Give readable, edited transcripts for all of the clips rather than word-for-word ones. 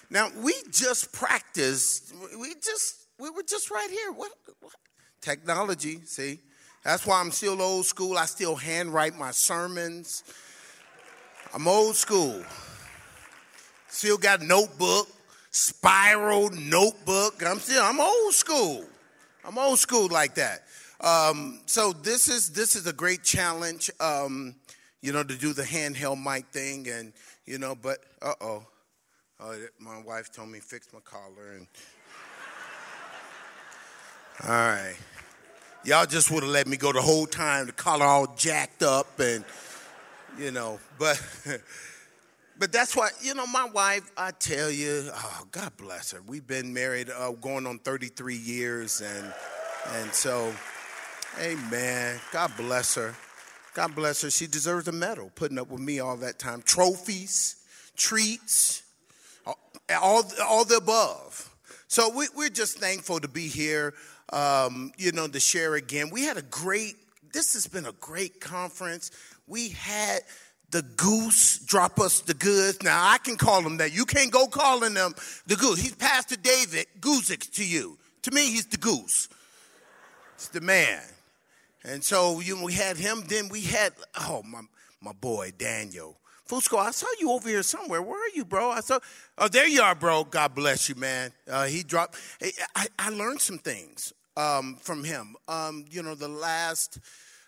Now, we just practiced. We were just right here. What? Technology, see? That's why I'm still old school. I still handwrite my sermons. I'm old school. Still got notebook, spiral notebook. I'm old school. I'm old school like that. So this is a great challenge, to do the handheld mic thing, and but my wife told me fix my collar, and all right, y'all just would have let me go the whole time. The collar all jacked up, and but. But that's why, my wife, I tell you, God bless her. We've been married going on 33 years. And so, amen. God bless her. God bless her. She deserves a medal, putting up with me all that time. Trophies, treats, all the above. So we're just thankful to be here, to share again. This has been a great conference. We had the goose drop us the goods. Now, I can call him that. You can't go calling them the goose. He's Pastor David Guzik to you. To me, he's the goose. It's the man. And so we had him. Then we had, my boy, Daniel. Fusco, I saw you over here somewhere. Where are you, bro? There you are, bro. God bless you, man. He dropped. I learned some things from him. The last...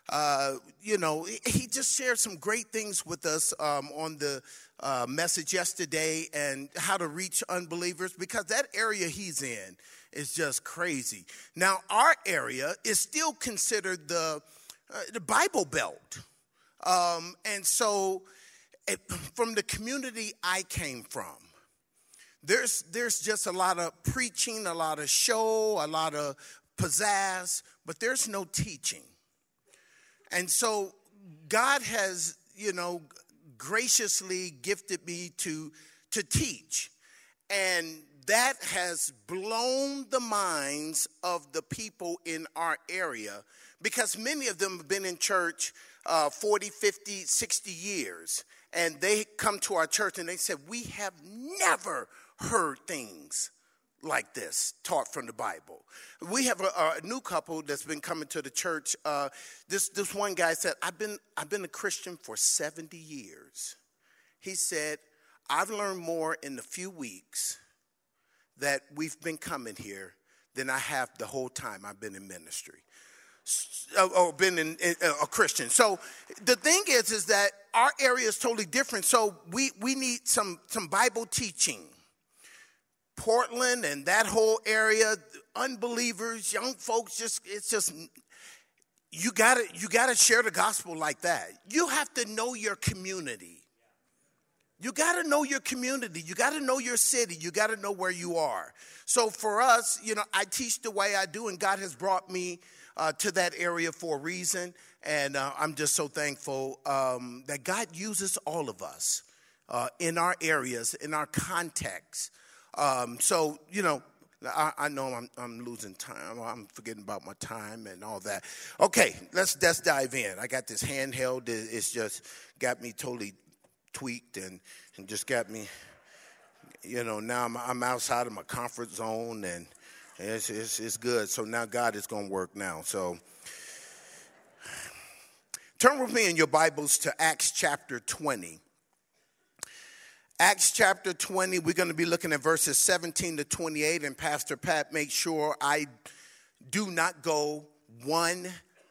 he just shared some great things with us on the message yesterday, and how to reach unbelievers, because that area he's in is just crazy. Now, our area is still considered the Bible Belt. And so from the community I came from, there's just a lot of preaching, a lot of show, a lot of pizzazz, but there's no teaching. And so God has, graciously gifted me to teach. And that has blown the minds of the people in our area, because many of them have been in church 40, 50, 60 years. And they come to our church and they said, we have never heard things like this taught from the Bible. We have a new couple that's been coming to the church. This one guy said, I've been a Christian for 70 years. He said, I've learned more in the few weeks that we've been coming here than I have the whole time I've been in ministry or been in a Christian. So the thing is that our area is totally different. So we need some Bible teaching. Portland and that whole area, unbelievers, young folks, you gotta share the gospel like that. You have to know your community. You gotta know your community. You gotta know your city. You gotta know where you are. So for us, I teach the way I do, and God has brought me to that area for a reason. And I'm just so thankful that God uses all of us in our areas, in our context. I know I'm losing time. I'm forgetting about my time and all that. Okay, let's dive in. I got this handheld. It's just got me totally tweaked and just got me, now I'm outside of my comfort zone, and it's good. So now God is going to work now. So turn with me in your Bibles to Acts chapter 20. Acts chapter 20, we're going to be looking at verses 17 to 28, and Pastor Pat, make sure I do not go 1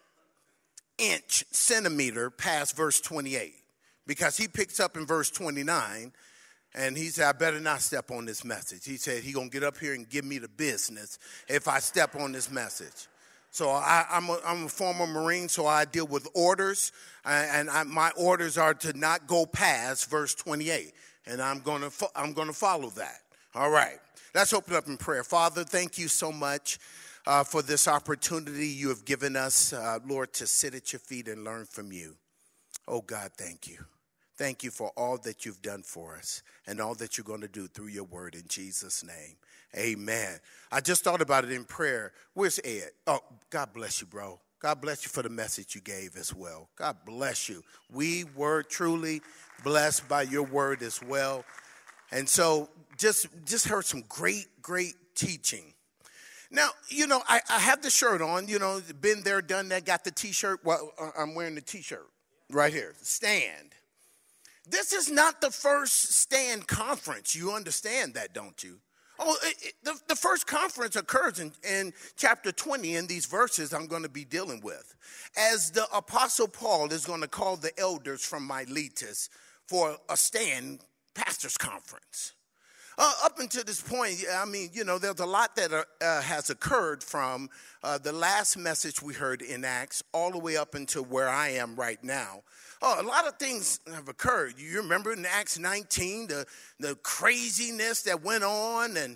centimeter past verse 28, because he picks up in verse 29, and he said, I better not step on this message. He said he's going to get up here and give me the business if I step on this message. So I'm a former Marine, so I deal with orders, and my orders are to not go past verse 28. And I'm going to follow that. All right. Let's open up in prayer. Father, thank you so much for this opportunity you have given us, Lord, to sit at your feet and learn from you. Oh, God, thank you. Thank you for all that you've done for us and all that you're going to do through your word in Jesus' name. Amen. I just thought about it in prayer. Where's Ed? Oh, God bless you, bro. God bless you for the message you gave as well. God bless you. We were truly blessed by your word as well. And so just heard some great teaching. Now, I have the shirt on, been there, done that, got the T-shirt. Well, I'm wearing the T-shirt right here, Stand. This is not the first Stand conference. You understand that, don't you? Oh, the first conference occurs in chapter 20 in these verses I'm going to be dealing with. As the Apostle Paul is going to call the elders from Miletus for a Stand pastors conference. Up until this point, there's a lot that has occurred from the last message we heard in Acts all the way up until where I am right now. A lot of things have occurred. You remember in Acts 19, the craziness that went on, and,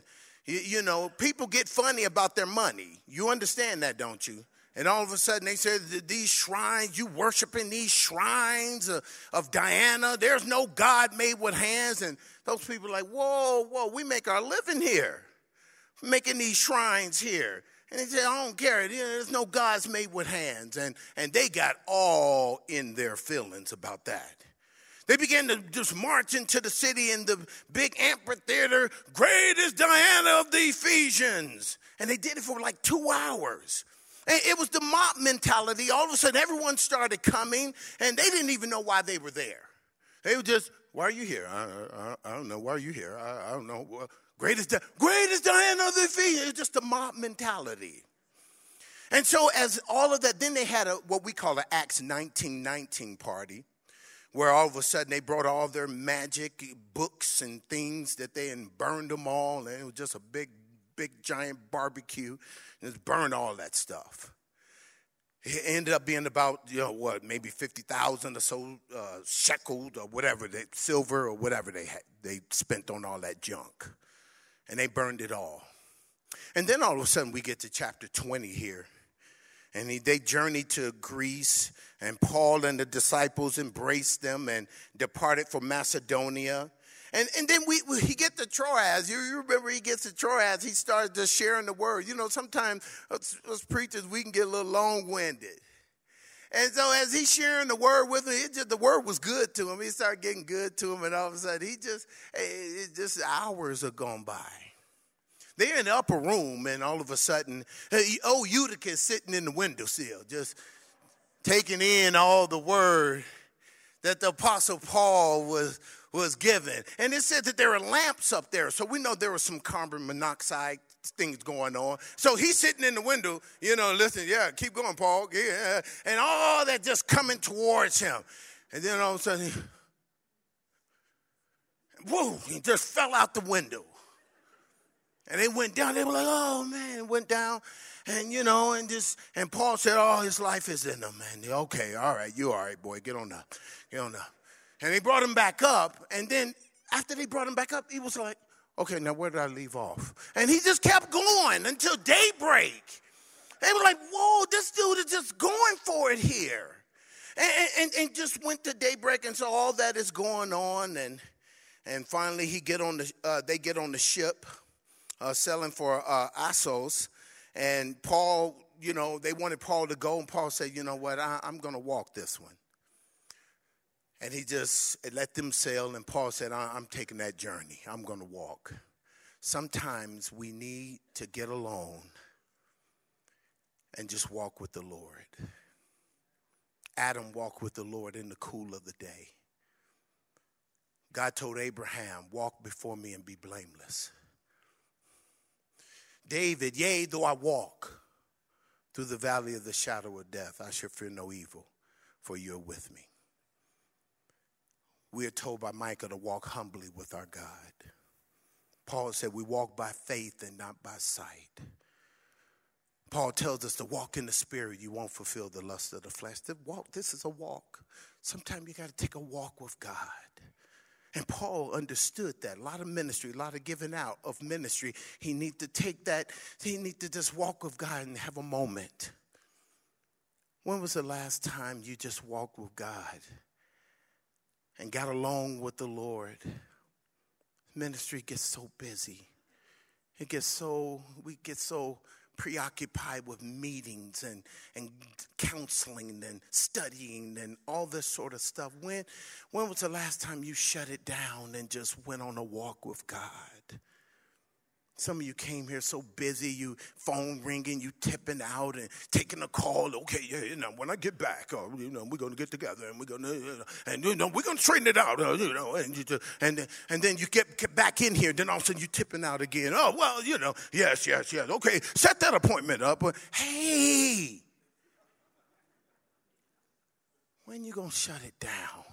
people get funny about their money. You understand that, don't you? And all of a sudden they said, these shrines, you worshiping these shrines of Diana, there's no God made with hands. And those people are like, whoa, we make our living here, making these shrines here. And they said, I don't care, there's no gods made with hands. And they got all in their feelings about that. They began to just march into the city in the big amphitheater, great is Diana of the Ephesians. And they did it for like 2 hours. And it was the mob mentality. All of a sudden, everyone started coming, and they didn't even know why they were there. They were just, why are you here? I don't know. Why are you here? I don't know. Greatest Diana of the Ephesians. It's just the mob mentality. And so as all of that, then they had what we call an Acts 1919 party, where all of a sudden they brought all their magic books and things that they had burned them all, and it was just a big giant barbecue, and just burned all that stuff. It ended up being about, maybe 50,000 or so shekels or whatever, silver or whatever they spent on all that junk. And they burned it all. And then all of a sudden we get to chapter 20 here. And they journeyed to Greece, and Paul and the disciples embraced them and departed for Macedonia. And then he gets to Troas. You remember he gets to Troas. He started just sharing the word. Sometimes us preachers, we can get a little long-winded. And so as he's sharing the word with him, the word was good to him. He started getting good to him, and all of a sudden, just hours are gone by. They're in the upper room, and all of a sudden, Eutychus sitting in the windowsill, just taking in all the word that the Apostle Paul was given. And it said that there are lamps up there. So we know there was some carbon monoxide things going on. So he's sitting in the window, listening, keep going, Paul. Yeah. And all that just coming towards him. And then all of a sudden, he just fell out the window. And they went down. They were like, oh, man, it went down. And, and Paul said, oh, his life is in him, man. Okay, all right, you all right, boy. Get on up. And they brought him back up. And then after they brought him back up, he was like, okay, now where did I leave off? And he just kept going until daybreak. They were like, whoa, this dude is just going for it here. And just went to daybreak. And so all that is going on. And finally they get on the ship sailing for Assos. And Paul, they wanted Paul to go. And Paul said, you know what, I'm going to walk this one. And he just let them sail, and Paul said, I'm taking that journey. I'm going to walk. Sometimes we need to get alone and just walk with the Lord. Adam walked with the Lord in the cool of the day. God told Abraham, walk before me and be blameless. David, yea, though I walk through the valley of the shadow of death, I shall fear no evil, for you are with me. We are told by Micah to walk humbly with our God. Paul said we walk by faith and not by sight. Paul tells us to walk in the spirit. You won't fulfill the lust of the flesh. This is a walk. Sometimes you got to take a walk with God. And Paul understood that. A lot of ministry, a lot of giving out of ministry. He need to take that. He need to just walk with God and have a moment. When was the last time you just walked with God and got along with the Lord? Ministry gets so busy. We get so preoccupied with meetings and counseling and studying and all this sort of stuff. When was the last time you shut it down and just went on a walk with God? Some of you came here so busy, you phone ringing, you tipping out and taking a call. Okay, yeah, when I get back, we're going to get together and we're going to, we're going to straighten it out, and then you get back in here. Then all of a sudden you tipping out again. Oh, well, yes. Okay, set that appointment up. But hey, when you going to shut it down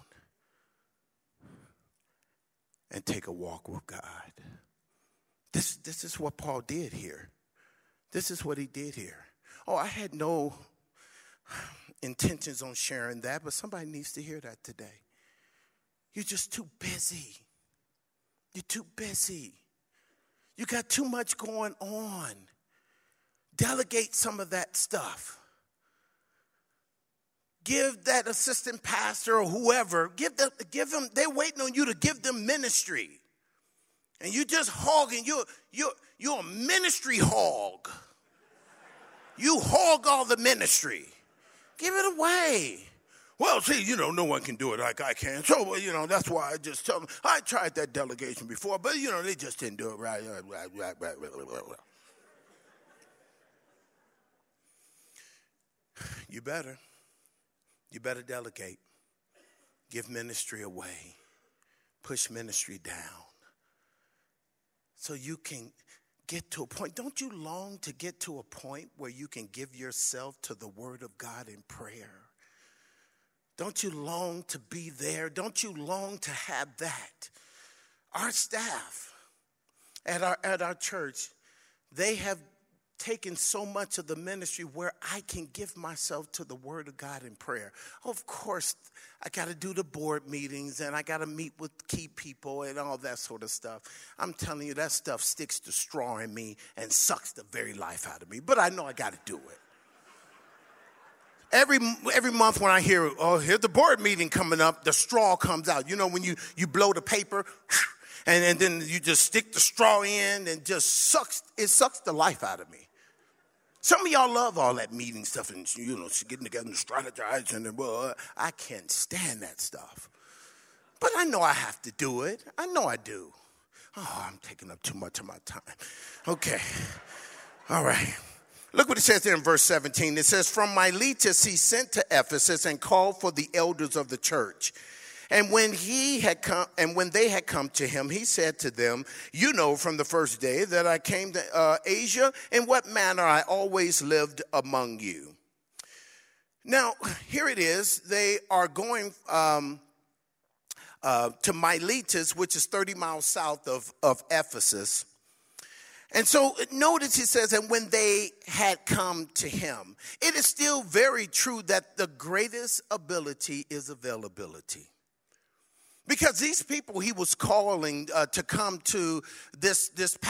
and take a walk with God? This is what Paul did here. This is what he did here. Oh, I had no intentions on sharing that, but somebody needs to hear that today. You're just too busy. You're too busy. You got too much going on. Delegate some of that stuff. Give that assistant pastor or whoever, give them, they're waiting on you to give them ministry. And you just hogging, you're a ministry hog. You hog all the ministry. Give it away. Well, see, no one can do it like I can. So, that's why I just tell them, I tried that delegation before, but, they just didn't do it right. You better delegate. Give ministry away. Push ministry down. So you can get to a point. Don't you long to get to a point where you can give yourself to the Word of God in prayer? Don't you long to be there? Don't you long to have that? Our staff at our church, they have taken so much of the ministry where I can give myself to the Word of God in prayer. Of course, I got to do the board meetings and I got to meet with key people and all that sort of stuff. I'm telling you, that stuff sticks the straw in me and sucks the very life out of me. But I know I got to do it. Every month when I hear, here's the board meeting coming up, the straw comes out. When you blow the paper and then you just stick the straw in and just sucks the life out of me. Some of y'all love all that meeting stuff and, getting together and strategizing. And, I can't stand that stuff. But I know I have to do it. I know I do. Oh, I'm taking up too much of my time. Okay. All right. Look what it says there in verse 17. It says, from Miletus he sent to Ephesus and called for the elders of the church. And when they had come to him, he said to them, from the first day that I came to Asia, in what manner I always lived among you. Now, here it is. They are going to Miletus, which is 30 miles south of Ephesus. And so notice he says, and when they had come to him, it is still very true that the greatest ability is availability. Because these people he was calling to come to this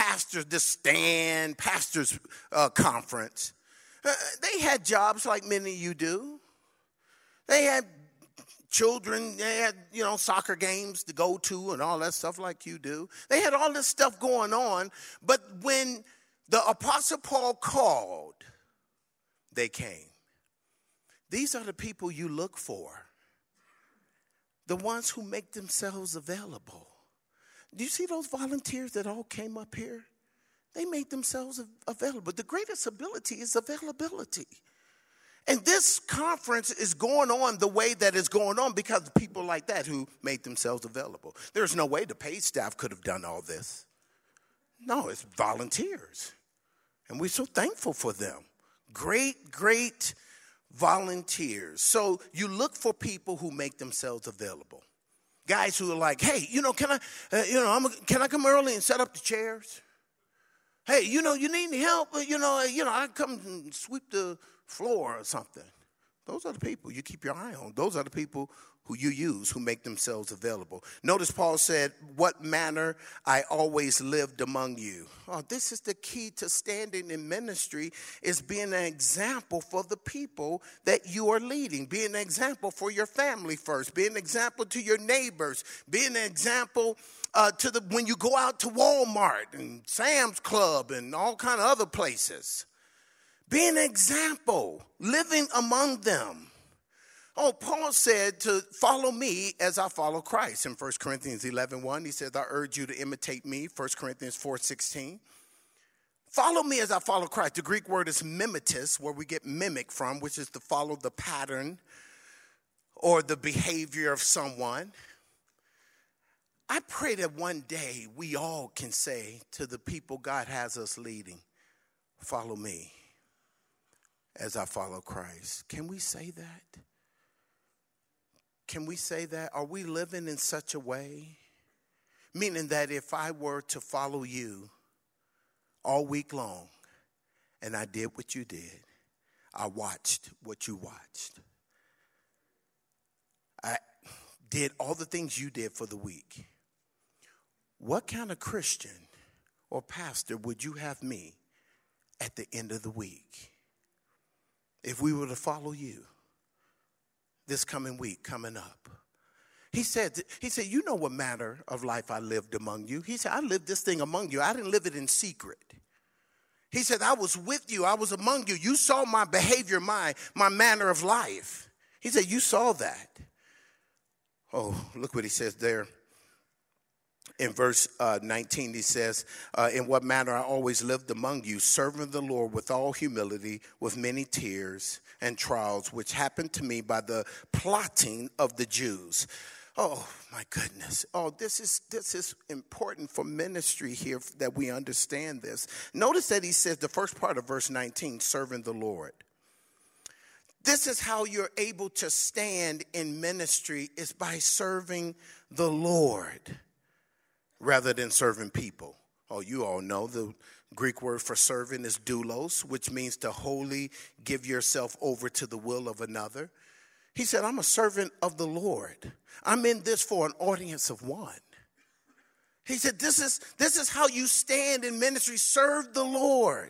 pastor's conference, they had jobs like many of you do. They had children, they had, soccer games to go to and all that stuff like you do. They had all this stuff going on. But when the Apostle Paul called, they came. These are the people you look for. The ones who make themselves available. Do you see those volunteers that all came up here? They made themselves available. The greatest ability is availability. And this conference is going on the way that it's going on because of people like that who made themselves available. There's no way the paid staff could have done all this. No, it's volunteers. And we're so thankful for them. Great volunteers. So you look for people who make themselves available. Guys who are like, hey, can I come early and set up the chairs? Hey, you need any help? I come and sweep the floor or something. Those are the people you keep your eye on. Those are the people who you use, who make themselves available. Notice Paul said, what manner I always lived among you. Oh, this is the key to standing in ministry, is being an example for the people that you are leading. Being an example for your family first. Being an example to your neighbors. Being an example when you go out to Walmart and Sam's Club and all kind of other places. Be an example, living among them. Oh, Paul said to follow me as I follow Christ. In 1 Corinthians 11:1, he says, I urge you to imitate me. 1 Corinthians 4:16. Follow me as I follow Christ. The Greek word is mimetis, where we get mimic from, which is to follow the pattern or the behavior of someone. I pray that one day we all can say to the people God has us leading, follow me as I follow Christ. Can we say that? Can we say that? Are we living in such a way? Meaning that if I were to follow you all week long and I did what you did, I watched what you watched, I did all the things you did for the week, what kind of Christian or pastor would you have me at the end of the week if we were to follow you this coming week coming up? He said, you know what manner of life I lived among you. He said, I lived this thing among you. I didn't live it in secret. He said, I was with you. I was among you. You saw my behavior, my manner of life. He said, you saw that. Oh, look what he says there. In verse 19, he says, in what manner I always lived among you, serving the Lord with all humility, with many tears and trials, which happened to me by the plotting of the Jews. Oh, my goodness. Oh, this is important for ministry here that we understand this. Notice that he says the first part of verse 19, serving the Lord. This is how you're able to stand in ministry, is by serving the Lord rather than serving people. Oh, you all know the Greek word for serving is doulos, which means to wholly give yourself over to the will of another. He said, I'm a servant of the Lord. I'm in this for an audience of one. He said, this is how you stand in ministry. Serve the Lord.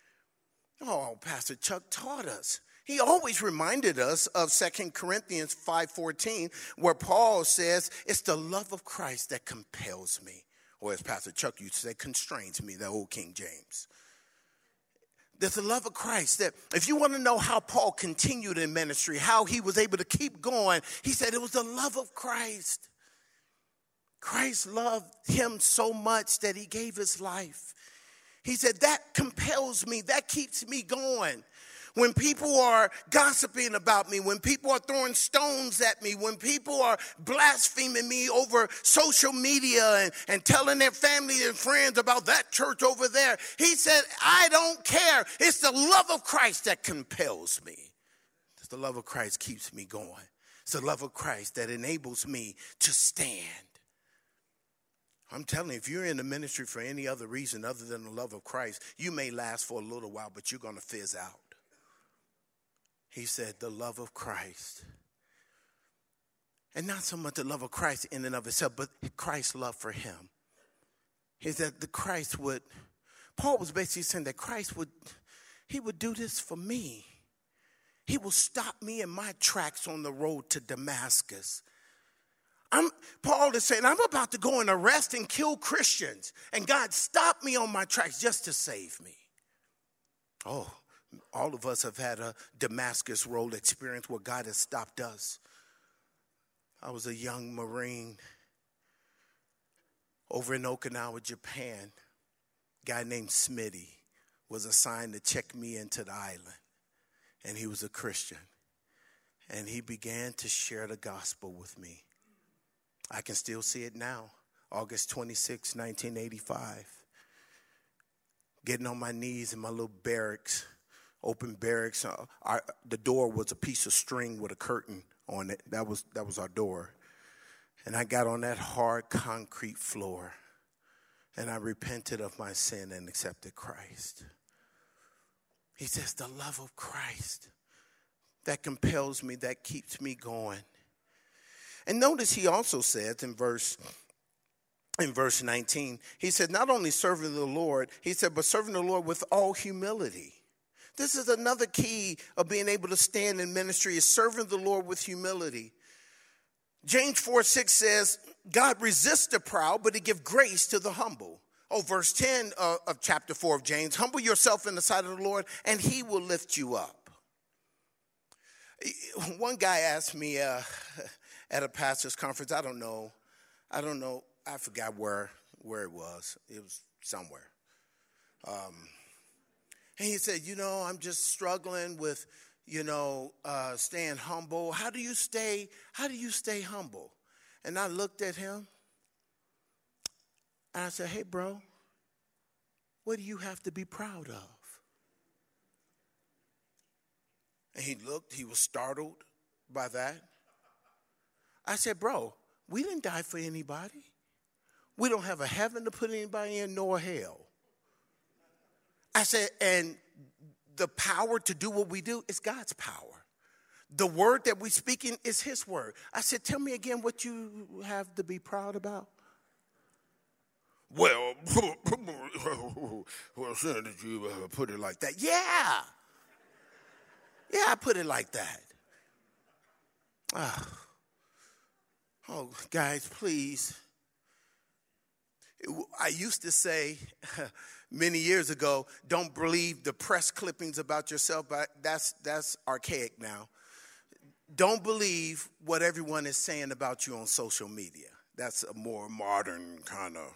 Oh, Pastor Chuck taught us. He always reminded us of 2 Corinthians 5:14, where Paul says, it's the love of Christ that compels me. Or as Pastor Chuck used to say, constrains me, the old King James. There's the love of Christ that if you want to know how Paul continued in ministry, how he was able to keep going, he said it was the love of Christ. Christ loved him so much that he gave his life. He said, that compels me, that keeps me going. When people are gossiping about me, when people are throwing stones at me, when people are blaspheming me over social media and telling their family and friends about that church over there, he said, I don't care. It's the love of Christ that compels me. It's the love of Christ keeps me going. It's the love of Christ that enables me to stand. I'm telling you, if you're in the ministry for any other reason other than the love of Christ, you may last for a little while, but you're going to fizz out. He said, the love of Christ. And not so much the love of Christ in and of itself, but Christ's love for him. He said Paul was basically saying that Christ would do this for me. He will stop me in my tracks on the road to Damascus. Paul is saying, I'm about to go and arrest and kill Christians. And God stopped me on my tracks just to save me. Oh, all of us have had a Damascus Road experience where God has stopped us. I was a young Marine over in Okinawa, Japan. A guy named Smitty was assigned to check me into the island. And he was a Christian. And he began to share the gospel with me. I can still see it now. August 26, 1985. Getting on my knees in my little barracks. Open barracks. The door was a piece of string with a curtain on it. That was our door. And I got on that hard concrete floor. And I repented of my sin and accepted Christ. He says, the love of Christ that compels me, that keeps me going. And notice he also says in verse 19, he said, not only serving the Lord, he said, but serving the Lord with all humility. This is another key of being able to stand in ministry, is serving the Lord with humility. James 4:6 says, God resists the proud, but he gives grace to the humble. Verse 10 of chapter 4 of James, humble yourself in the sight of the Lord, and he will lift you up. One guy asked me at a pastor's conference, I don't know, I forgot where it was. It was somewhere. And he said, I'm just struggling with, staying humble. How do you stay humble? And I looked at him and I said, hey, bro, what do you have to be proud of? And he looked, he was startled by that. I said, bro, we didn't die for anybody. We don't have a heaven to put anybody in, nor a hell. I said, and the power to do what we do is God's power. The word that we speaking is his word. I said, tell me again what you have to be proud about. Well, sir, did you put it like that? Yeah, I put it like that. Oh, guys, please. I used to say many years ago, don't believe the press clippings about yourself, but that's archaic now. Don't believe what everyone is saying about you on social media. That's a more modern kind of.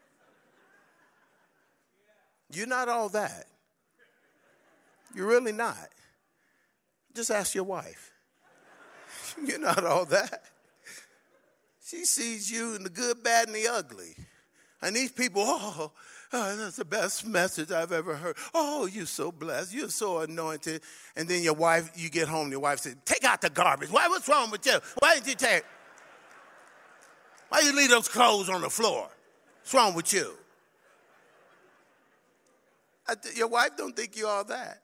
You're not all that. You're really not. Just ask your wife. You're not all that. She sees you in the good, bad, and the ugly. And these people, oh, that's the best message I've ever heard. Oh, you're so blessed. You're so anointed. And then your wife, you get home, your wife says, take out the garbage. What's wrong with you? Why didn't you take? Why you leave those clothes on the floor? What's wrong with you? Your wife don't think you all that.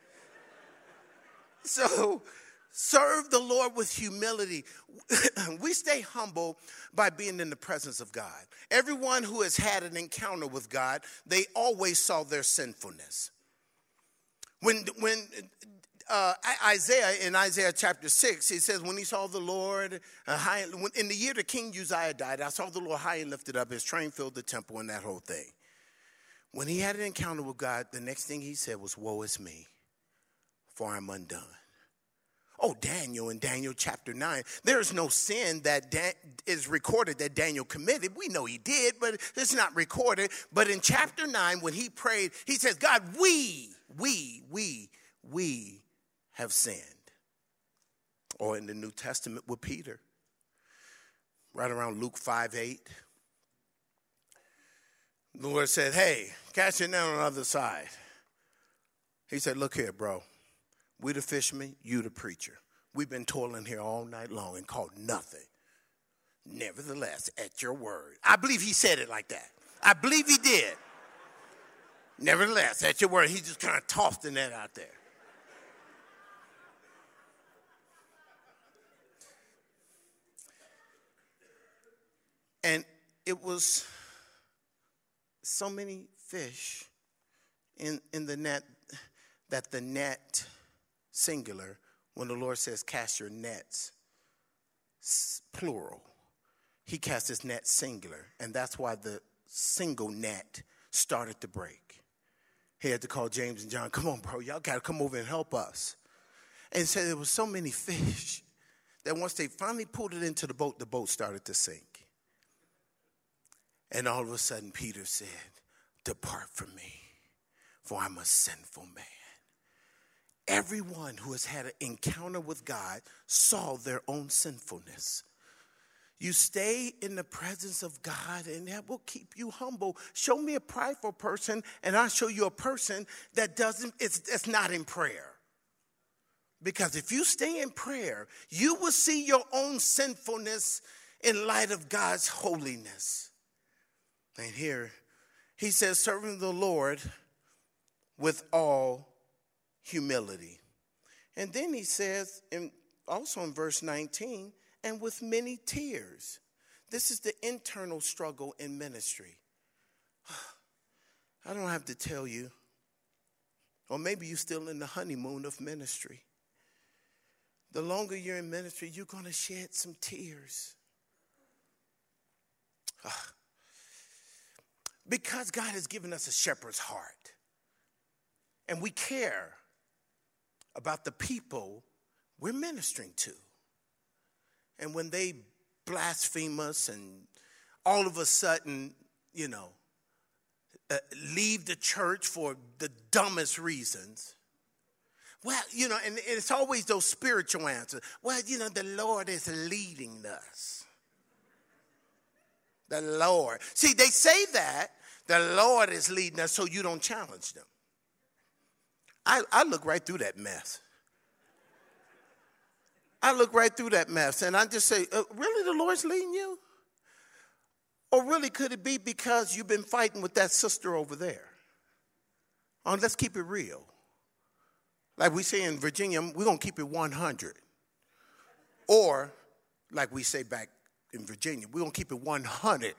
So serve the Lord with humility. We stay humble by being in the presence of God. Everyone who has had an encounter with God, they always saw their sinfulness. When Isaiah, in Isaiah chapter 6, he says, when he saw the Lord, in the year the King Uzziah died, I saw the Lord high and lifted up, his train filled the temple and that whole thing. When he had an encounter with God, the next thing he said was, woe is me, for I'm undone. Oh, Daniel, in Daniel chapter 9, there is no sin that is recorded that Daniel committed. We know he did, but it's not recorded. But in chapter 9, when he prayed, he says, God, we have sinned. Or in the New Testament with Peter, right around Luke 5:8. The Lord said, hey, cast your net on the other side. He said, look here, bro. We the fishermen, you the preacher. We've been toiling here all night long and caught nothing. Nevertheless, at your word. I believe he said it like that. I believe he did. Nevertheless, at your word. He just kind of tossed the net out there. And it was so many fish in the net that the net, singular, when the Lord says cast your nets, plural, he cast his net singular. And that's why the single net started to break. He had to call James and John, come on, bro, y'all got to come over and help us. And so there was so many fish that once they finally pulled it into the boat started to sink. And all of a sudden, Peter said, depart from me, for I'm a sinful man. Everyone who has had an encounter with God saw their own sinfulness. You stay in the presence of God, and that will keep you humble. Show me a prideful person, and I'll show you a person that it's not in prayer. Because if you stay in prayer, you will see your own sinfulness in light of God's holiness. And here, he says, serving the Lord with all humility. And then he says, also in verse 19, and with many tears. This is the internal struggle in ministry. I don't have to tell you, or maybe you're still in the honeymoon of ministry. The longer you're in ministry, you're going to shed some tears. Because God has given us a shepherd's heart. And we care about the people we're ministering to. And when they blaspheme us and all of a sudden, leave the church for the dumbest reasons. Well, and it's always those spiritual answers. Well, the Lord is leading us. The Lord. See, they say that the Lord is leading us so you don't challenge them. I look right through that mess. I look right through that mess and I just say, really the Lord's leading you? Or really could it be because you've been fighting with that sister over there? Oh, let's keep it real. Like we say in Virginia, we're going to keep it 100. Or, like we say back in Virginia, we're going to keep it 100.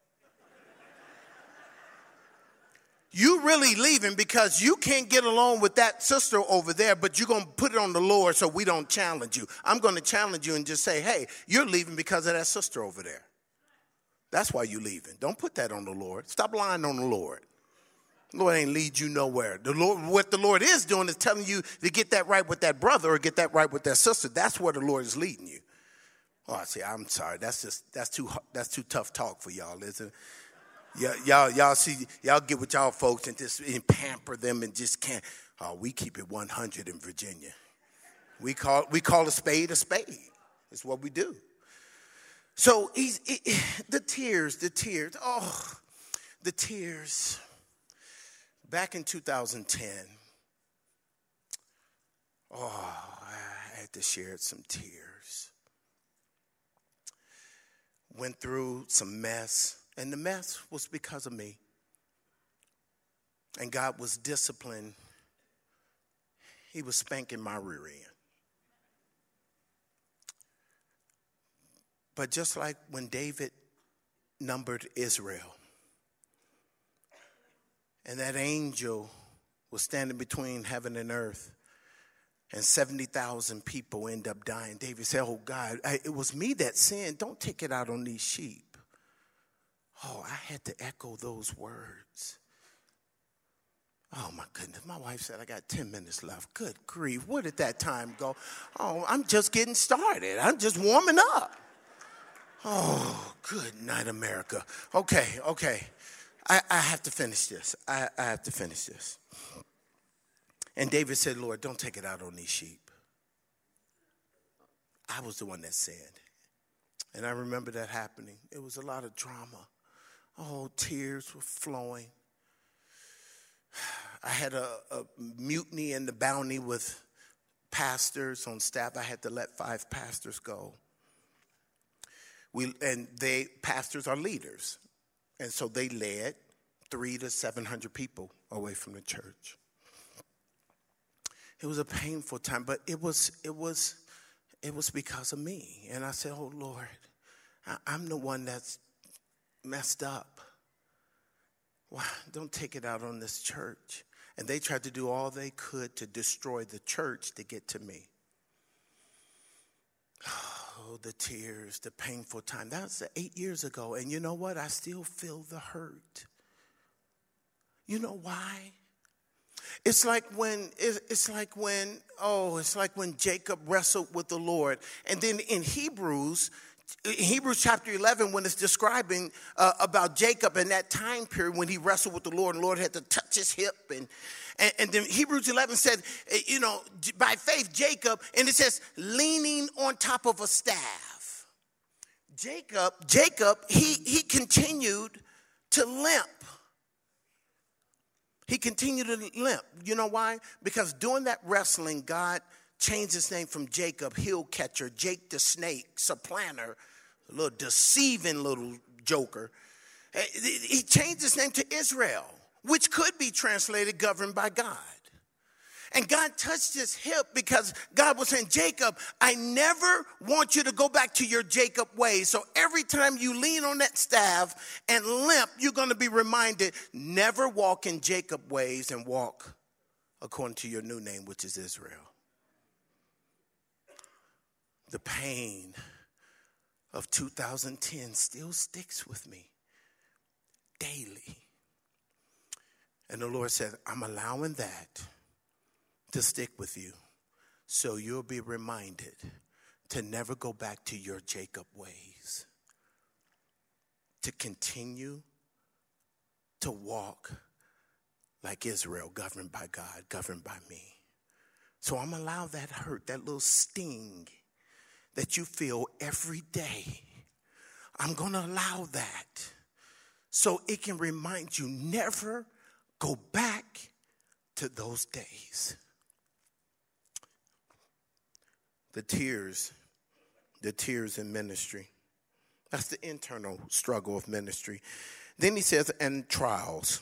You really leaving because you can't get along with that sister over there, but you're going to put it on the Lord so we don't challenge you. I'm going to challenge you and just say, hey, you're leaving because of that sister over there. That's why you're leaving. Don't put that on the Lord. Stop lying on the Lord. The Lord ain't lead you nowhere. What the Lord is doing is telling you to get that right with that brother or get that right with that sister. That's where the Lord is leading you. Oh, I see. I'm sorry. That's too tough talk for y'all, isn't it? Y'all see, y'all get with y'all folks and pamper them and just can't. Oh, we keep it 100 in Virginia. We call a spade a spade. It's what we do. So the tears. Oh, the tears. Back in 2010, I had to share some tears. Went through some mess, and the mess was because of me. And God was disciplining. He was spanking my rear end. But just like when David numbered Israel, and that angel was standing between heaven and earth, and 70,000 people end up dying. David said, oh, God, it was me that sinned. Don't take it out on these sheep. Oh, I had to echo those words. Oh, my goodness. My wife said, I got 10 minutes left. Good grief. Where did that time go? Oh, I'm just getting started. I'm just warming up. Oh, good night, America. Okay. I have to finish this. I have to finish this. And David said, Lord, don't take it out on these sheep. I was the one that sinned. And I remember that happening. It was a lot of drama. Oh, tears were flowing. I had a mutiny in the bounty with pastors on staff. I had to let 5 pastors go. Pastors are leaders. And so they led 300 to 700 people away from the church. It was a painful time, but it was because of me. And I said, oh, Lord, I'm the one that's messed up. Why? Don't take it out on this church. And they tried to do all they could to destroy the church to get to me. Oh, the tears, the painful time. That was 8 years ago. And you know what? I still feel the hurt. You know why? It's like when Jacob wrestled with the Lord. And then in Hebrews chapter 11, when it's describing about Jacob in that time period when he wrestled with the Lord, and the Lord had to touch his hip. And then Hebrews 11 said, by faith, Jacob, and it says, leaning on top of a staff. Jacob, he continued to limp. He continued to limp. You know why? Because during that wrestling, God changed his name from Jacob, heel catcher, Jake the snake, supplanter, a little deceiving little joker. He changed his name to Israel, which could be translated governed by God. And God touched his hip because God was saying, Jacob, I never want you to go back to your Jacob ways. So every time you lean on that staff and limp, you're going to be reminded, never walk in Jacob ways and walk according to your new name, which is Israel. The pain of 2010 still sticks with me daily. And the Lord said, I'm allowing that to stick with you so you'll be reminded to never go back to your Jacob ways, to continue to walk like Israel, governed by God, governed by me. So I'm going to allow that hurt, that little sting that you feel every day. I'm going to allow that so it can remind you, never go back to those days. The tears in ministry. That's the internal struggle of ministry. Then he says, and trials.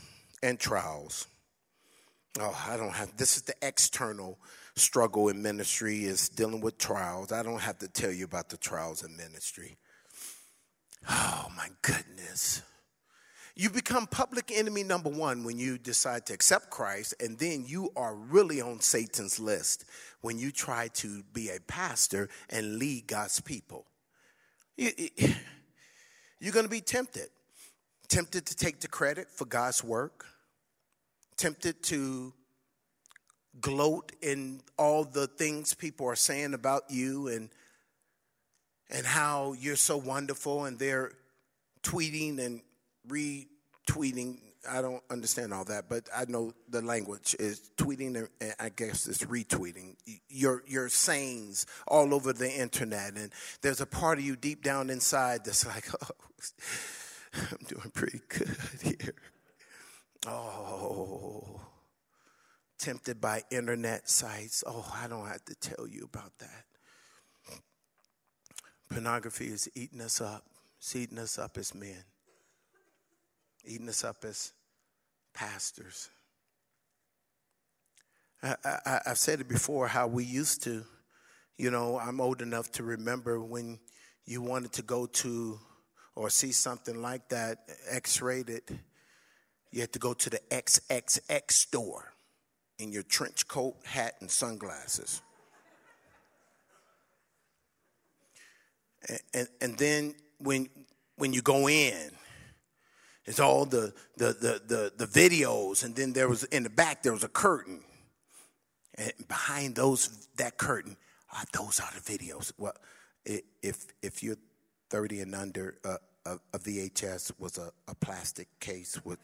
Oh, this is the external struggle in ministry, is dealing with trials. I don't have to tell you about the trials in ministry. Oh, my goodness. You become public enemy number one when you decide to accept Christ, and then you are really on Satan's list when you try to be a pastor and lead God's people. You're going to be tempted to take the credit for God's work, tempted to gloat in all the things people are saying about you and how you're so wonderful, and they're tweeting and retweeting. I don't understand all that, but I know the language is tweeting, and I guess it's retweeting your sayings all over the internet. And there's a part of you deep down inside that's like, oh, I'm doing pretty good here. Oh, tempted by internet sites. Oh, I don't have to tell you about that. Pornography is eating us up. It's eating us up as men. Eating us up as pastors. I've said it before, how we used to, I'm old enough to remember when you wanted to go to or see something like that, X-rated, you had to go to the XXX store in your trench coat, hat, and sunglasses. And then when you go in, it's all the videos, and then there was in the back there was a curtain, and behind that curtain, those are the videos. Well, if you're 30 and under, a VHS was a plastic case with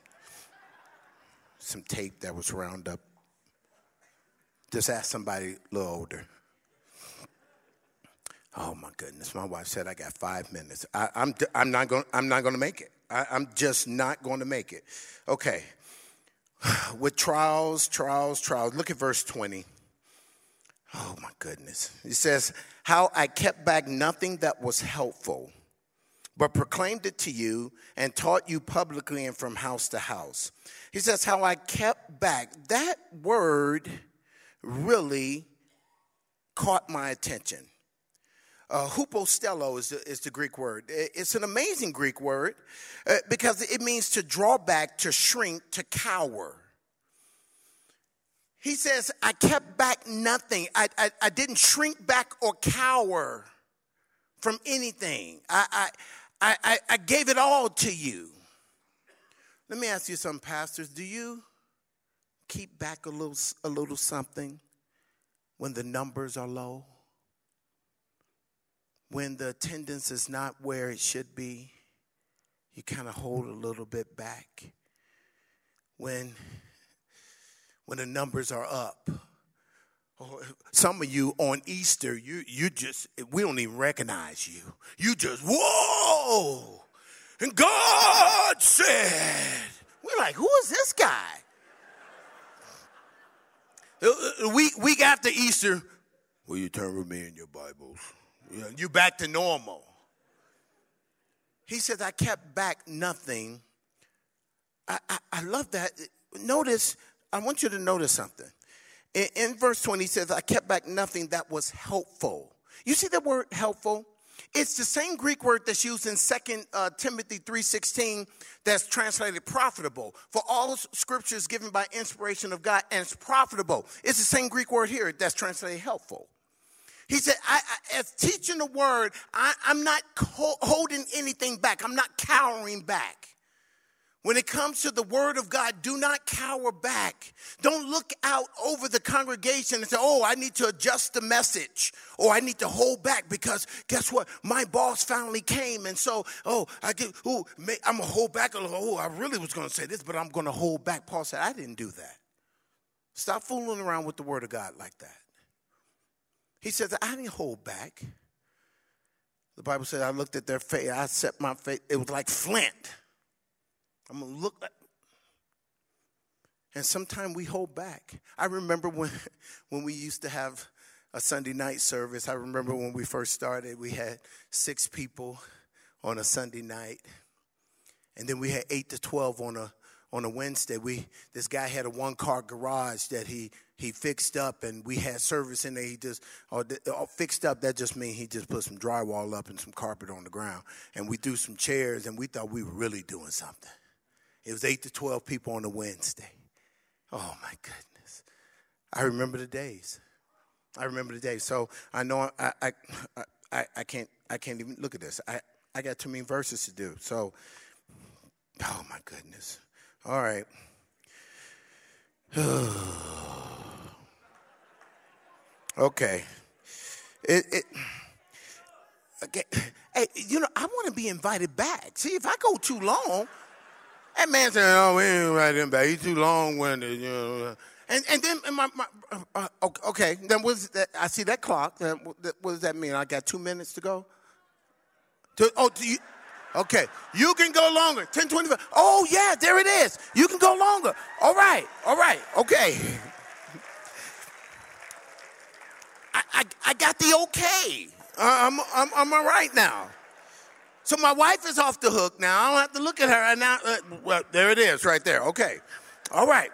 some tape that was round up. Just ask somebody a little older. Oh my goodness! My wife said I got 5 minutes. I'm not going to make it. I'm just not going to make it. Okay. With trials. Look at verse 20. Oh my goodness! It says, "How I kept back nothing that was helpful, but proclaimed it to you and taught you publicly and from house to house." He says, "How I kept back." That word really caught my attention. Hupostello is the Greek word. It's an amazing Greek word because it means to draw back, to shrink, to cower. He says, I kept back nothing. I didn't shrink back or cower from anything. I gave it all to you. Let me ask you something, pastors. Do you keep back a little something when the numbers are low? When the attendance is not where it should be, you kind of hold a little bit back. When the numbers are up. Some of you on Easter, you just, we don't even recognize you. You just, whoa! And God said, we're like, who is this guy? Week after Easter, will you turn with me in your Bibles? You back to normal. He says, I kept back nothing. I love that. Notice, I want you to notice something. In verse 20, he says, I kept back nothing that was helpful. You see the word helpful? It's the same Greek word that's used in 2 Timothy 3:16 that's translated profitable. For all scripture is given by inspiration of God, and it's profitable. It's the same Greek word here that's translated helpful. He said, as teaching the word, I'm not holding anything back. I'm not cowering back. When it comes to the word of God, do not cower back. Don't look out over the congregation and say, oh, I need to adjust the message, or I need to hold back because guess what? My boss finally came, and so, I'm going to hold back. Oh, I really was going to say this, but I'm going to hold back. Paul said, I didn't do that. Stop fooling around with the word of God like that. He said, I didn't hold back. The Bible said, I looked at their face. I set my face. It was like flint. I'm going to look at. And sometimes we hold back. I remember when we used to have a Sunday night service. I remember when we first started, we had 6 people on a Sunday night. And then we had 8 to 12 on a Wednesday. This guy had a 1-car garage that he fixed up, and we had service in there. He just fixed up. That just means he just put some drywall up and some carpet on the ground, and we threw some chairs, and we thought we were really doing something. It was 8 to 12 people on a Wednesday. Oh my goodness! I remember the days. So I know I can't even look at this. I got too many verses to do. So, oh my goodness. All right. Okay. Okay. Hey, I want to be invited back. See, if I go too long, that man said, "Oh, we ain't invited him back. He's too long-winded." And then okay. Then what's that? I see that clock. What does that mean? I got 2 minutes to go. Okay, you can go longer. 10:25. Oh, yeah, there it is. You can go longer. All right, okay. I got the okay. I'm all right now. So my wife is off the hook now. I don't have to look at her. Now, well, there it is right there. Okay, all right.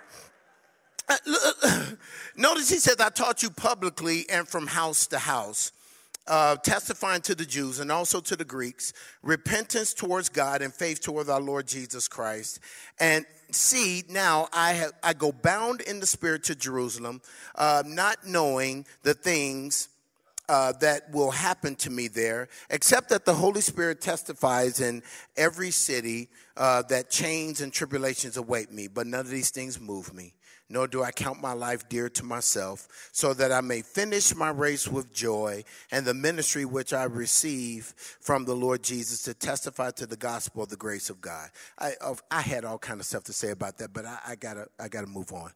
Notice he says, I taught you publicly and from house to house. Testifying to the Jews and also to the Greeks, repentance towards God and faith toward our Lord Jesus Christ. And see, now I go bound in the Spirit to Jerusalem, not knowing the things that will happen to me there, except that the Holy Spirit testifies in every city that chains and tribulations await me. But none of these things move me, nor do I count my life dear to myself, so that I may finish my race with joy and the ministry which I receive from the Lord Jesus to testify to the gospel of the grace of God. I had all kind of stuff to say about that, but I gotta move on.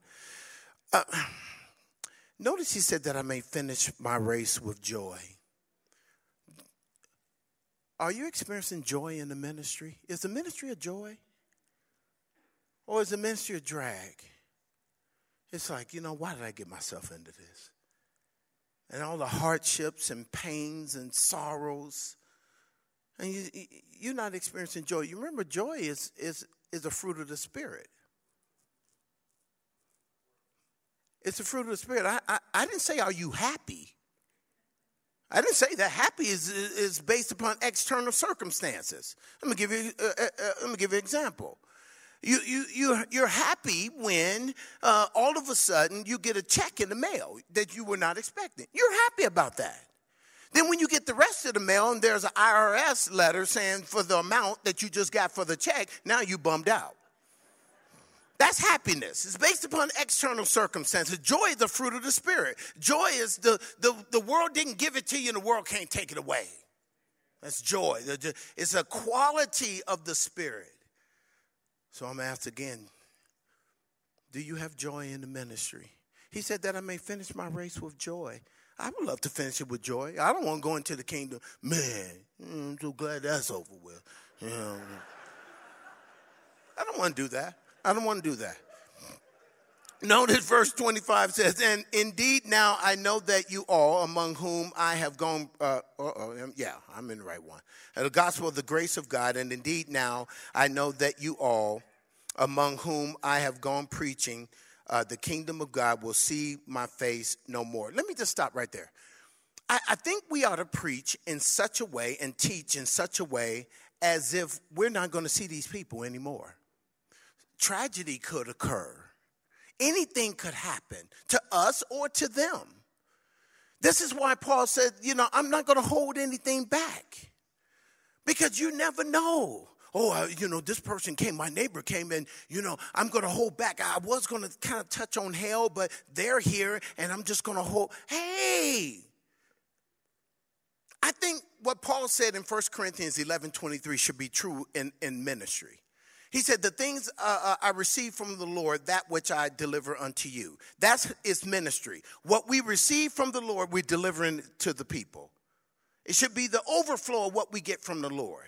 Notice he said that I may finish my race with joy. Are you experiencing joy in the ministry? Is the ministry a joy? Or is the ministry a drag? It's like, why did I get myself into this? And all the hardships and pains and sorrows. And you're not experiencing joy. You remember, joy is a fruit of the Spirit. It's a fruit of the Spirit. I didn't say, are you happy? I didn't say that. Happy is based upon external circumstances. Let me give you an example. You're happy when all of a sudden you get a check in the mail that you were not expecting. You're happy about that. Then when you get the rest of the mail and there's an IRS letter saying for the amount that you just got for the check, now you bummed out. That's happiness. It's based upon external circumstances. Joy is the fruit of the Spirit. Joy is the world didn't give it to you and the world can't take it away. That's joy. It's a quality of the Spirit. So I'm asked again, do you have joy in the ministry? He said that I may finish my race with joy. I would love to finish it with joy. I don't want to go into the kingdom. Man, I'm so glad that's over with. I don't want to do that. Notice verse 25 says, and indeed now I know that you all, among whom I have gone, I'm in the right one. The gospel of the grace of God, and indeed now I know that you all, among whom I have gone preaching, the kingdom of God will see my face no more. Let me just stop right there. I think we ought to preach in such a way and teach in such a way as if we're not going to see these people anymore. Tragedy could occur. Anything could happen to us or to them. This is why Paul said, I'm not going to hold anything back. Because you never know this person came, my neighbor came, and, I'm going to hold back. I was going to kind of touch on hell, but they're here, and I'm just going to hold. Hey, I think what Paul said in 1 Corinthians 11:23 should be true in ministry. He said, the things I received from the Lord, that which I deliver unto you. That's its ministry. What we receive from the Lord, we're delivering to the people. It should be the overflow of what we get from the Lord.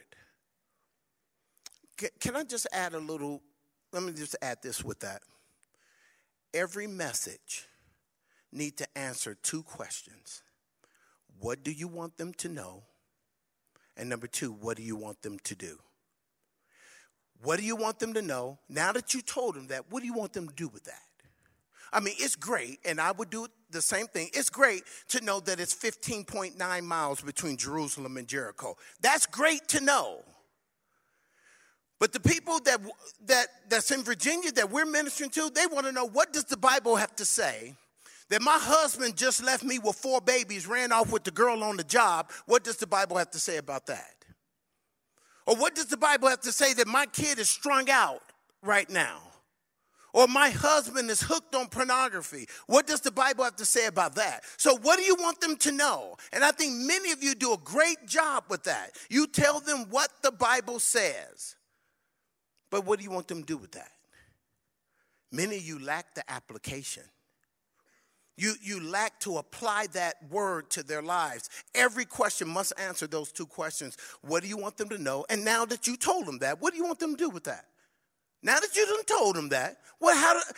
Can I just add let me just add this with that. Every message needs to answer two questions. What do you want them to know? And number two, what do you want them to do? What do you want them to know? Now that you told them that, what do you want them to do with that? I mean, it's great, and I would do the same thing. It's great to know that it's 15.9 miles between Jerusalem and Jericho. That's great to know. But the people that's in Virginia that we're ministering to, they want to know, what does the Bible have to say? That my husband just left me with 4 babies, ran off with the girl on the job. What does the Bible have to say about that? Or what does the Bible have to say that my kid is strung out right now? Or my husband is hooked on pornography. What does the Bible have to say about that? So what do you want them to know? And I think many of you do a great job with that. You tell them what the Bible says. But what do you want them to do with that? Many of you lack the application. You lack to apply that word to their lives. Every question must answer those two questions. What do you want them to know? And now that you told them that, what do you want them to do with that? Now that you done told them that, what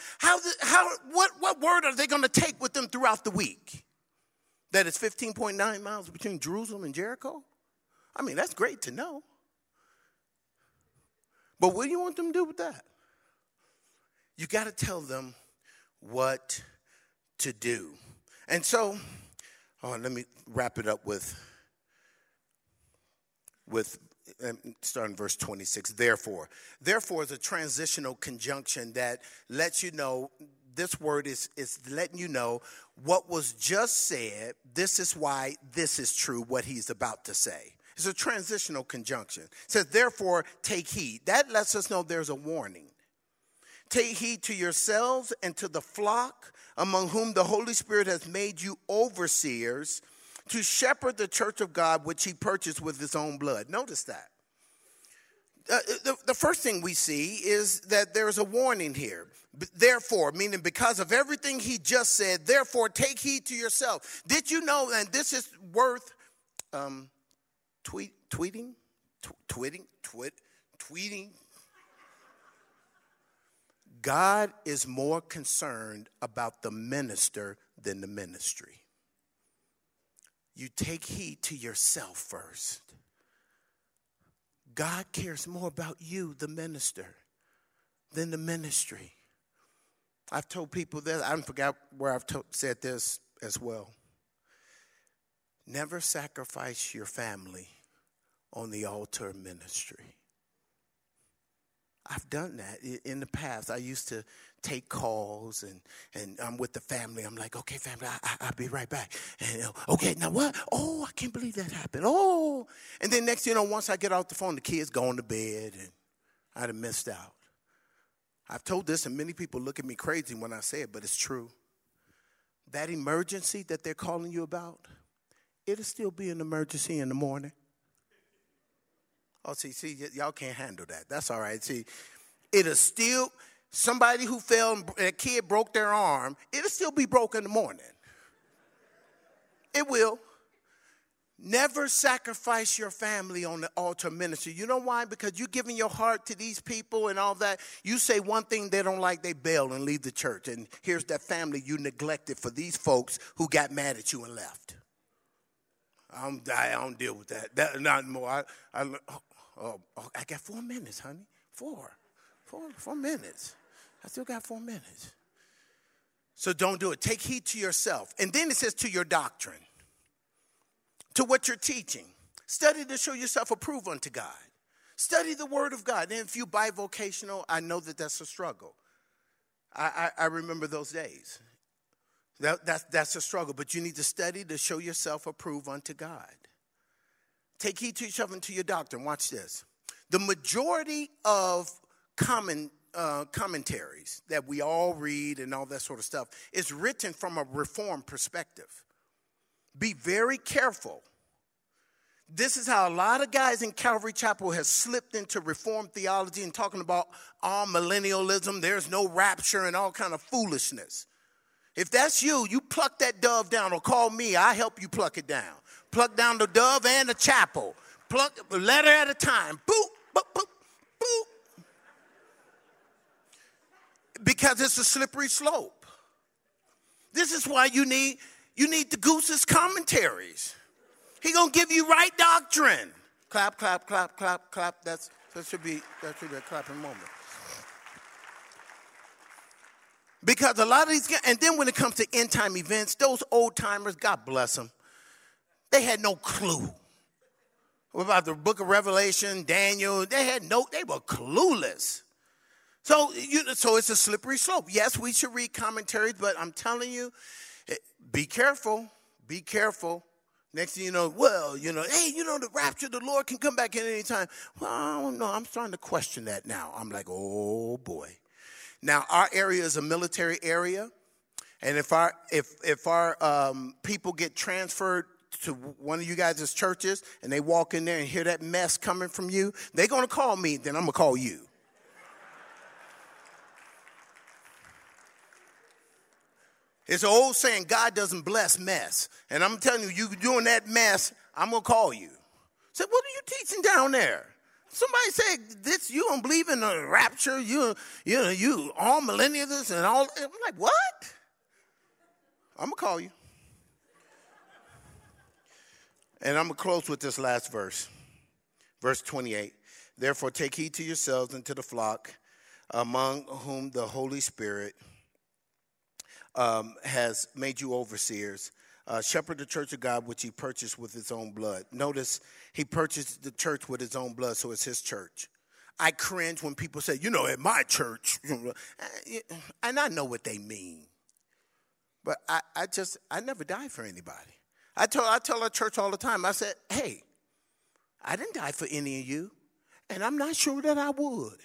word are they going to take with them throughout the week? That it's 15.9 miles between Jerusalem and Jericho? I mean, that's great to know. But what do you want them to do with that? You got to tell them what to do. And so, let me wrap it up with starting verse 26. Therefore is a transitional conjunction that lets you know, this word is letting you know what was just said. This is why this is true, what he's about to say. It's a transitional conjunction. It says, therefore, take heed. That lets us know there's a warning. Take heed to yourselves and to the flock among whom the Holy Spirit has made you overseers to shepherd the church of God, which he purchased with his own blood. Notice that. The first thing we see is that there's a warning here. Therefore, meaning because of everything he just said, therefore take heed to yourself. Did you know, and this is worth tweeting. God is more concerned about the minister than the ministry. You take heed to yourself first. God cares more about you, the minister, than the ministry. I've told people that, I forgot where I've said this as well. Never sacrifice your family on the altar of ministry. I've done that in the past. I used to take calls and I'm with the family. I'm like, okay, family, I'll be right back. And okay, now what? Oh, I can't believe that happened. Oh, and then next, once I get off the phone, the kids going to bed and I'd have missed out. I've told this and many people look at me crazy when I say it, but it's true. That emergency that they're calling you about, it'll still be an emergency in the morning. Oh, see, y'all can't handle that. That's all right. See, it'll still, somebody who fell and a kid broke their arm, it'll still be broke in the morning. It will. Never sacrifice your family on the altar of ministry. You know why? Because you're giving your heart to these people and all that. You say one thing they don't like, they bail and leave the church. And here's that family you neglected for these folks who got mad at you and left. I don't deal with that. Not more. I got 4 minutes, honey. 4 minutes. I still got 4 minutes. So don't do it. Take heed to yourself. And then it says to your doctrine, to what you're teaching. Study to show yourself approved unto God. Study the word of God. And if you bivocational, I know that that's a struggle. I remember those days. That's a struggle. But you need to study to show yourself approved unto God. Take heed to yourself and to your doctrine. Watch this. The majority of commentaries that we all read and all that sort of stuff is written from a Reformed perspective. Be very careful. This is how a lot of guys in Calvary Chapel have slipped into Reformed theology and talking about all millennialism, there's no rapture and all kind of foolishness. If that's you, you pluck that dove down or call me. I help you pluck it down. Pluck down the dove and the chapel. Pluck a letter at a time. Boop, boop, boop, boop. Because it's a slippery slope. This is why you need the Goose's commentaries. He gonna give you right doctrine. Clap, clap, clap, clap, clap. That should be a clapping moment. Because a lot of these guys, and then when it comes to end time events, those old timers, God bless them, they had no clue about the book of Revelation, Daniel. They were clueless. So it's a slippery slope. Yes, we should read commentaries, but I'm telling you, be careful. Be careful. Next thing you know, hey, the rapture of the Lord can come back at any time. Well, I don't know. I'm starting to question that now. I'm like, oh, boy. Now, our area is a military area. And if our people get transferred to one of you guys' churches and they walk in there and hear that mess coming from you, they're going to call me, then I'm going to call you. It's an old saying, God doesn't bless mess. And I'm telling you, you doing that mess, I'm going to call you. Say, what are you teaching down there? Somebody said, this, you don't believe in the rapture, you all millennials and all. I'm like, what? I'm going to call you. And I'm going to close with this last verse. Verse 28. Therefore, take heed to yourselves and to the flock, among whom the Holy Spirit has made you overseers. Shepherd the church of God, which he purchased with his own blood. Notice, he purchased the church with his own blood, so it's his church. I cringe when people say, at my church. And I know what they mean. But I never died for anybody. I tell our church all the time, I said, hey, I didn't die for any of you, and I'm not sure that I would.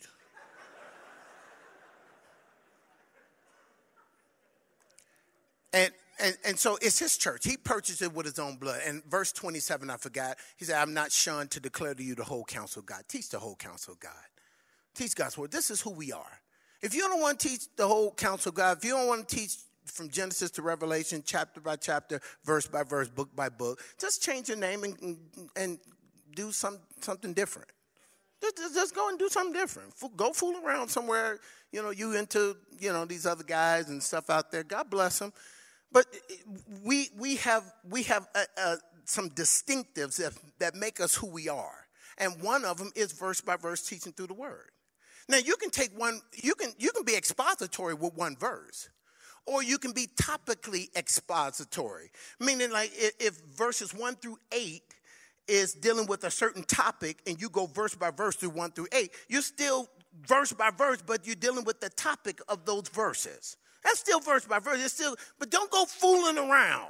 And so it's his church. He purchased it with his own blood. And verse 27, I forgot. He said, I'm not shunned to declare to you the whole counsel of God. Teach the whole counsel of God. Teach God's word. This is who we are. If you don't want to teach the whole counsel of God, if you don't want to teach from Genesis to Revelation, chapter by chapter, verse by verse, book by book, just change your name and do something different. Just go and do something different. Go fool around somewhere. You into, these other guys and stuff out there. God bless them. But we have some distinctives that make us who we are. And one of them is verse by verse teaching through the word. Now, you can take one, you can be expository with one verse. Or you can be topically expository. Meaning like if verses 1 through 8 is dealing with a certain topic and you go verse by verse through 1 through 8, you're still verse by verse, but you're dealing with the topic of those verses. That's still verse by verse. But don't go fooling around,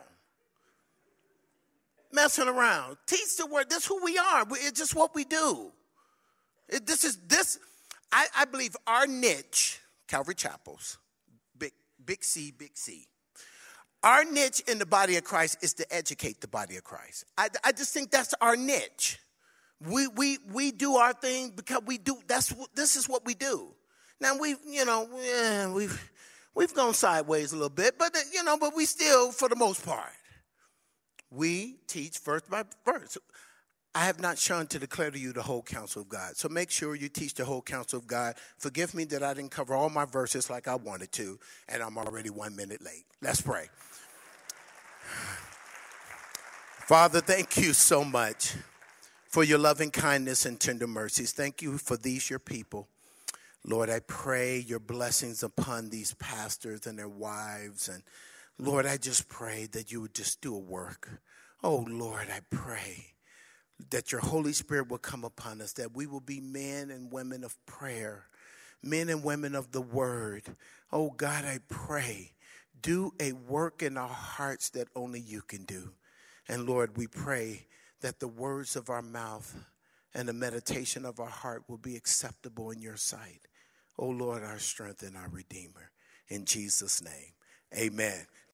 messing around. Teach the word. This is who we are. It's just what we do. I believe our niche, Calvary Chapels, big C, big C. Our niche in the body of Christ is to educate the body of Christ. I just think that's our niche. We do our thing because we do. This is what we do. Now we've gone sideways a little bit, but we still, for the most part, we teach verse by verse. I have not shunned to declare to you the whole counsel of God. So make sure you teach the whole counsel of God. Forgive me that I didn't cover all my verses like I wanted to, and I'm already 1 minute late. Let's pray. Father, thank you so much for your loving kindness and tender mercies. Thank you for these, your people. Lord, I pray your blessings upon these pastors and their wives. And Lord, I just pray that you would just do a work. Oh, Lord, I pray that your Holy Spirit will come upon us, that we will be men and women of prayer, men and women of the word. Oh, God, I pray, do a work in our hearts that only you can do. And Lord, we pray that the words of our mouth and the meditation of our heart will be acceptable in your sight. O Lord, our strength and our Redeemer. In Jesus' name, amen.